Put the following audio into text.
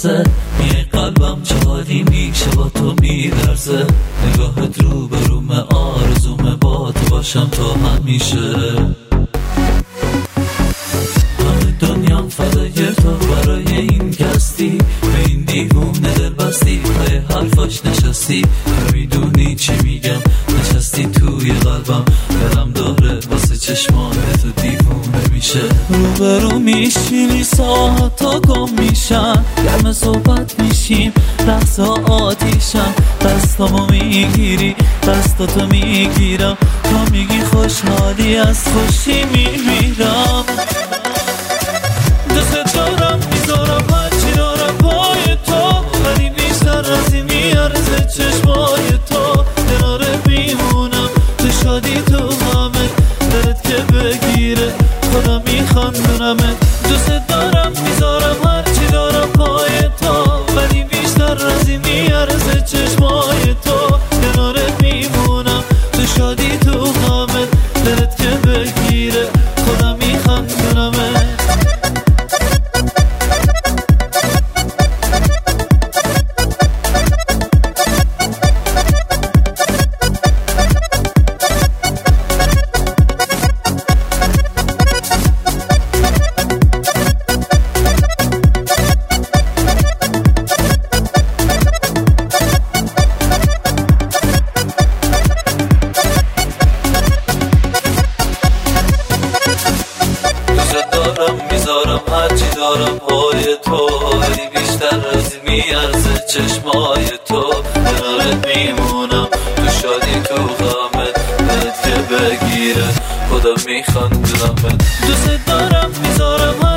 نفسه، میای قلبم چه حالی میشه با تو میلرزه. نگاهت رو به رومه، آرزومه با تو باشم تا همیشه. همه دنیام فدای تو، برای این کستی به این دیوونه دل بستی. پای حرفاش نشستی، نمیدونی چی میگم، نشستی توی قلبم. دلم داره واسه چشمان تو دیوونه میشه. روبرو میشینی ساعت تا گم میشن، گرم صحبت میشیم لحظه آتیشم. دستامو میگیری دستاتو میگیرم، تو میگی خوشحالی از خوشی میمیرم. دوست دارم میذارم هرچی دارم پای تو، ولی بیشتر از این میارزه چشمای تو. کنارت میمونم تو شادی تو همه، دلت که بگیره خدا میخندونمه. دوست دارم میذارم هرچی دارم پای تو، ولی بیشتر از این میارزه چشمای تو. کنارت میمونم تو شادی تو همه، دلت که بگیره خدا میخندونمه. میذارم هرچی دارم پای تو، ولی بیشتر از این میارزه چشمای تو. کنارت میمونم تو شادی تو غمت، دلت که بگیره خدا میخندونمت. دوست دارم میذارم